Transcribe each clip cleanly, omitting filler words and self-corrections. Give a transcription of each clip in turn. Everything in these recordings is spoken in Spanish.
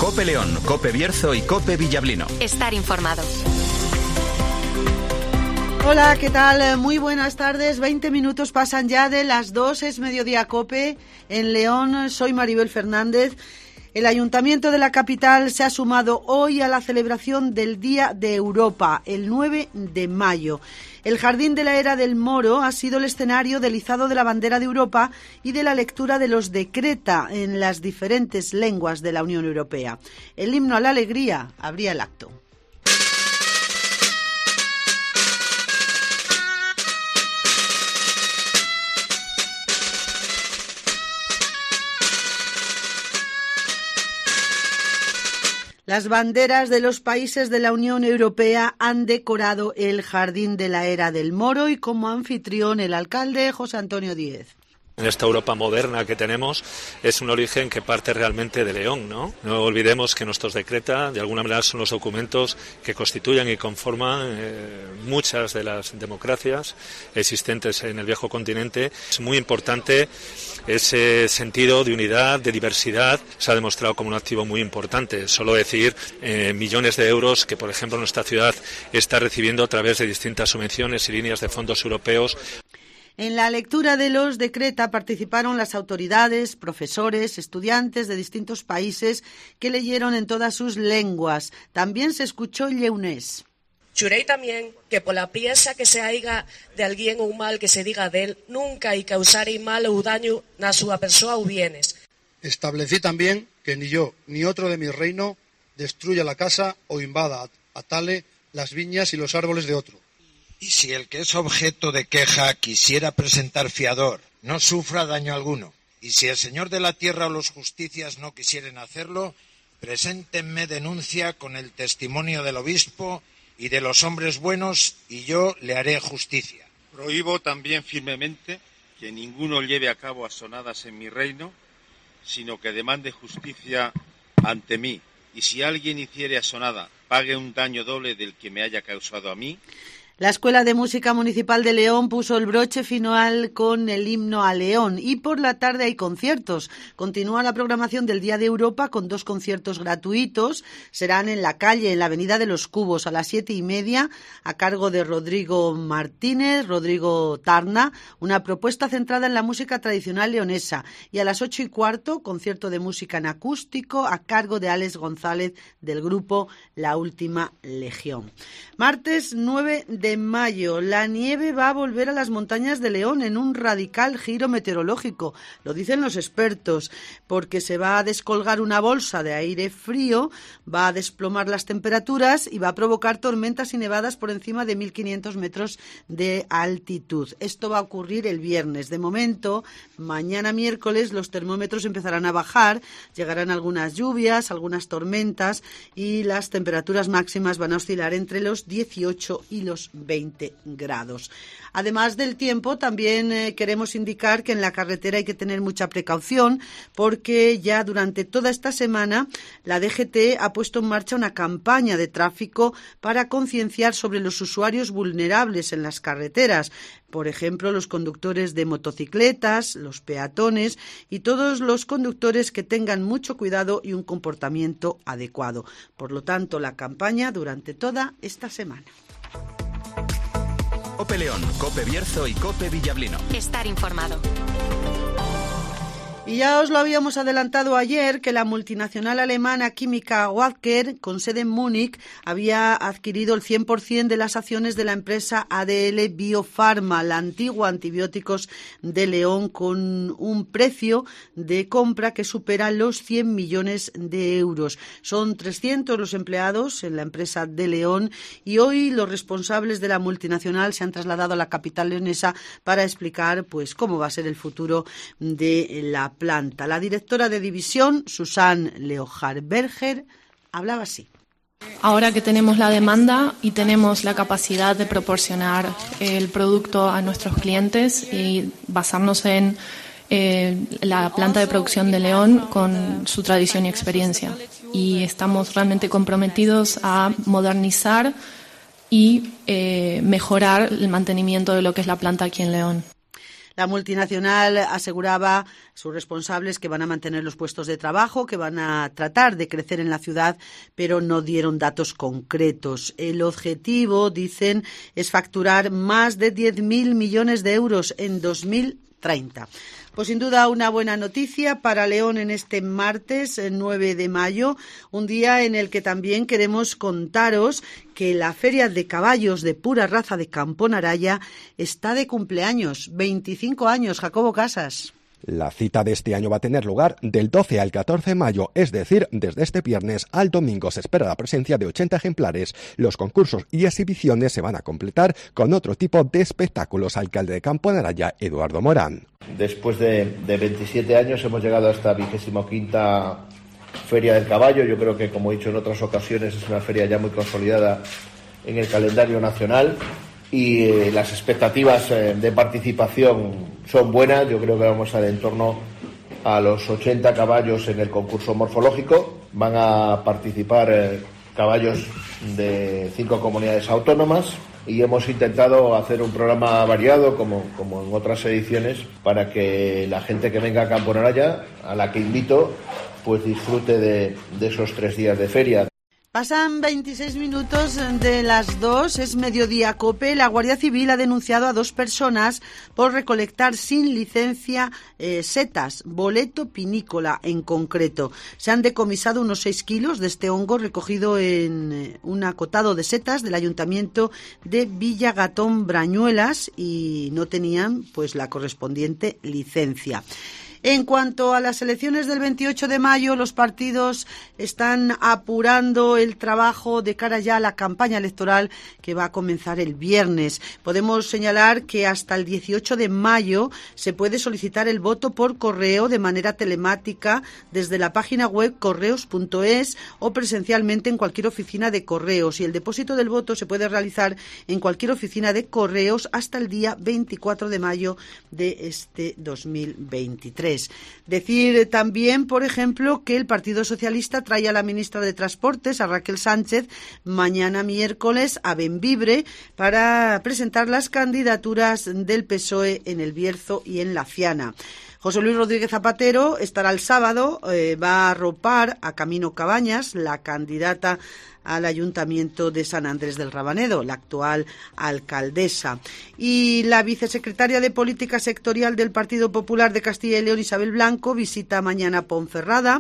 COPE León, COPE Bierzo y COPE Villablino. Estar informado. Hola, ¿qué tal? Muy buenas tardes. 20 minutos pasan ya de las 2, es Mediodía COPE. En León, soy Maribel Fernández. El Ayuntamiento de la capital se ha sumado hoy a la celebración del Día de Europa, el 9 de mayo. El Jardín de la Era del Moro ha sido el escenario del izado de la bandera de Europa y de la lectura de los decreta en las diferentes lenguas de la Unión Europea. El himno a la alegría abría el acto. Las banderas de los países de la Unión Europea han decorado el Jardín de la Era del Moro y como anfitrión el alcalde José Antonio Díez. En esta Europa moderna que tenemos es un origen que parte realmente de León, ¿no? No olvidemos que nuestros decreta, de alguna manera, son los documentos que constituyen y conforman muchas de las democracias existentes en el viejo continente. Es muy importante ese sentido de unidad, de diversidad, se ha demostrado como un activo muy importante. Solo decir millones de euros que, por ejemplo, nuestra ciudad está recibiendo a través de distintas subvenciones y líneas de fondos europeos. En la lectura de los decreta participaron las autoridades, profesores, estudiantes de distintos países que leyeron en todas sus lenguas. También se escuchó lleunés. Xurei también que pola piensa que se haiga de alguén ou mal que se diga del, nunca hai causarei mal ou daño na súa persoa ou bienes. Establecí también que ni yo ni otro de mi reino destruya la casa o invada a tale las viñas y los árboles de otro. Y si el que es objeto de queja quisiera presentar fiador, no sufra daño alguno. Y si el señor de la tierra o los justicias no quisieren hacerlo, preséntenme denuncia con el testimonio del obispo y de los hombres buenos, y yo le haré justicia. Prohíbo también firmemente que ninguno lleve a cabo asonadas en mi reino, sino que demande justicia ante mí. Y si alguien hiciere asonada, pague un daño doble del que me haya causado a mí. La Escuela de Música Municipal de León puso el broche final con el himno a León y por la tarde hay conciertos. Continúa la programación del Día de Europa con 2 conciertos gratuitos. Serán en la calle, en la Avenida de los Cubos, a las 7:30, a cargo de Rodrigo Martínez, Rodrigo Tarna, una propuesta centrada en la música tradicional leonesa. Y a las 8:15, concierto de música en acústico a cargo de Alex González del grupo La Última Legión. Martes 9 de mayo, la nieve va a volver a las montañas de León en un radical giro meteorológico, lo dicen los expertos, porque se va a descolgar una bolsa de aire frío, va a desplomar las temperaturas y va a provocar tormentas y nevadas por encima de 1.500 metros de altitud. Esto va a ocurrir el viernes. De momento, mañana miércoles los termómetros empezarán a bajar, llegarán algunas lluvias, algunas tormentas y las temperaturas máximas van a oscilar entre los 18 y los 20 grados. Además del tiempo, también queremos indicar que en la carretera hay que tener mucha precaución porque ya durante toda esta semana la DGT ha puesto en marcha una campaña de tráfico para concienciar sobre los usuarios vulnerables en las carreteras. Por ejemplo, los conductores de motocicletas, los peatones y todos los conductores que tengan mucho cuidado y un comportamiento adecuado. Por lo tanto, la campaña durante toda esta semana. COPE León, COPE Bierzo y COPE Villablino. Estar informado. Y ya os lo habíamos adelantado ayer que la multinacional alemana química Wacker, con sede en Múnich, había adquirido el 100% de las acciones de la empresa ADL Biopharma, la antigua Antibióticos de León, con un precio de compra que supera los 100 millones de euros. Son 300 los empleados en la empresa de León y hoy los responsables de la multinacional se han trasladado a la capital leonesa para explicar pues cómo va a ser el futuro de la planta. La directora de división, Susanne Leohard-Berger, hablaba así. Ahora que tenemos la demanda y tenemos la capacidad de proporcionar el producto a nuestros clientes y basarnos en la planta de producción de León con su tradición y experiencia. Y estamos realmente comprometidos a modernizar y mejorar el mantenimiento de lo que es la planta aquí en León. La multinacional aseguraba a sus responsables que van a mantener los puestos de trabajo, que van a tratar de crecer en la ciudad, pero no dieron datos concretos. El objetivo, dicen, es facturar más de 10.000 millones de euros en 2030. Pues sin duda una buena noticia para León en este martes 9 de mayo, un día en el que también queremos contaros que la Feria de Caballos de Pura Raza de Camponaraya está de cumpleaños, 25 años, Jacobo Casas. La cita de este año va a tener lugar del 12 al 14 de mayo, es decir, desde este viernes al domingo. Se espera la presencia de 80 ejemplares. Los concursos y exhibiciones se van a completar con otro tipo de espectáculos. Alcalde de Camponaraya, Eduardo Morán. Después de 27 años hemos llegado a esta 25ª Feria del Caballo. Yo creo que, como he dicho en otras ocasiones, es una feria ya muy consolidada en el calendario nacional. Y las expectativas de participación son buenas. Yo creo que vamos a ir en torno a los 80 caballos en el concurso morfológico. Van a participar caballos de 5 comunidades autónomas y hemos intentado hacer un programa variado como en otras ediciones para que la gente que venga a Camponaraya, a la que invito, pues disfrute de esos 3 días de feria. Pasan 26 minutos de las 2, es Mediodía COPE. La Guardia Civil ha denunciado a 2 personas por recolectar sin licencia setas, boleto pinícola en concreto. Se han decomisado unos 6 kilos de este hongo recogido en un acotado de setas del Ayuntamiento de Villagatón Brañuelas y no tenían pues la correspondiente licencia. En cuanto a las elecciones del 28 de mayo, los partidos están apurando el trabajo de cara ya a la campaña electoral que va a comenzar el viernes. Podemos señalar que hasta el 18 de mayo se puede solicitar el voto por correo de manera telemática desde la página web correos.es o presencialmente en cualquier oficina de correos. Y el depósito del voto se puede realizar en cualquier oficina de correos hasta el día 24 de mayo de este 2023. Decir también, por ejemplo, que el Partido Socialista trae a la ministra de Transportes, a Raquel Sánchez, mañana miércoles a Bembibre para presentar las candidaturas del PSOE en El Bierzo y en La Fiana. José Luis Rodríguez Zapatero estará el sábado, va a arropar a Camino Cabañas, la candidata al Ayuntamiento de San Andrés del Rabanedo, la actual alcaldesa. Y la vicesecretaria de Política Sectorial del Partido Popular de Castilla y León, Isabel Blanco, visita mañana Ponferrada.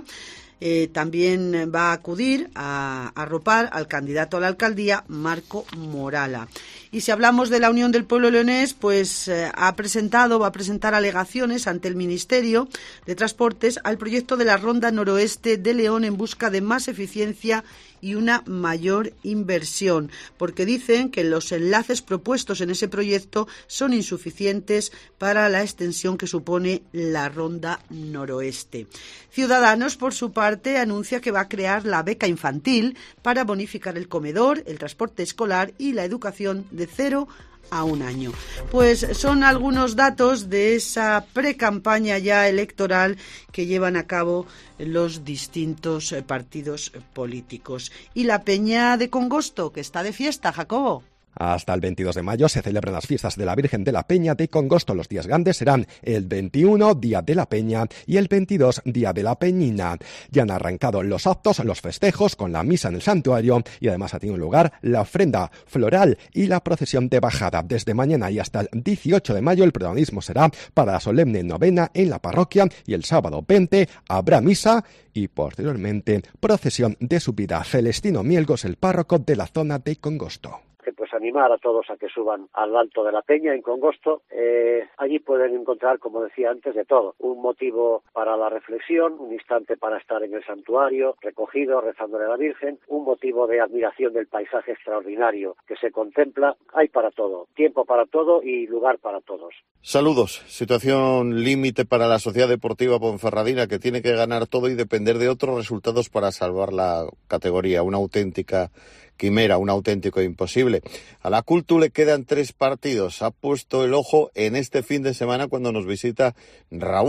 También va a acudir a arropar al candidato a la alcaldía, Marco Morala. Y si hablamos de la Unión del Pueblo Leonés, pues va a presentar alegaciones ante el Ministerio de Transportes al proyecto de la Ronda Noroeste de León en busca de más eficiencia y una mayor inversión, porque dicen que los enlaces propuestos en ese proyecto son insuficientes para la extensión que supone la Ronda Noroeste. Ciudadanos, por su parte, anuncia que va a crear la beca infantil para bonificar el comedor, el transporte escolar y la educación de 0 a 1 año. Pues son algunos datos de esa precampaña ya electoral que llevan a cabo los distintos partidos políticos. Y la Peña de Congosto, que está de fiesta, Jacobo. Hasta el 22 de mayo se celebran las fiestas de la Virgen de la Peña de Congosto. Los días grandes serán el 21, Día de la Peña, y el 22, Día de la Peñina. Ya han arrancado los actos, los festejos, con la misa en el santuario, y además ha tenido lugar la ofrenda floral y la procesión de bajada. Desde mañana y hasta el 18 de mayo el protagonismo será para la solemne novena en la parroquia, y el sábado 20 habrá misa y posteriormente procesión de subida. Celestino Mielgos, el párroco de la zona de Congosto. Pues animar a todos a que suban al Alto de la Peña en Congosto. Allí pueden encontrar, como decía antes, de todo. Un motivo para la reflexión, un instante para estar en el santuario, recogido, rezándole a la Virgen, un motivo de admiración del paisaje extraordinario que se contempla. Hay para todo, tiempo para todo y lugar para todos. Saludos. Situación límite para la Sociedad Deportiva Ponferradina, que tiene que ganar todo y depender de otros resultados para salvar la categoría. Una auténtica quimera, un auténtico imposible. A la Cultu le quedan 3 partidos. Ha puesto el ojo en este fin de semana cuando nos visita Raúl,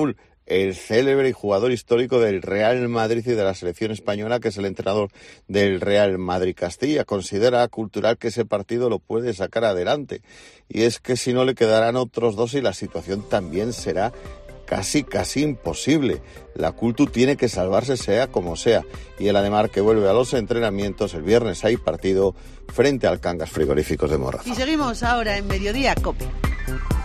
el célebre y jugador histórico del Real Madrid y de la selección española, que es el entrenador del Real Madrid Castilla. Considera cultural que ese partido lo puede sacar adelante. Y es que si no le quedarán otros 2 y la situación también será casi imposible. La Cultu tiene que salvarse sea como sea. Y el Ademar, que vuelve a los entrenamientos, el viernes hay partido frente al Cangas Frigoríficos de Morrazo. Y seguimos ahora en Mediodía COPE.